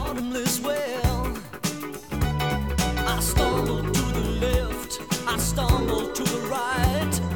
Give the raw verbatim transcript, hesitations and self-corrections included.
bottomless well. I stumble to the left, I stumble to the right.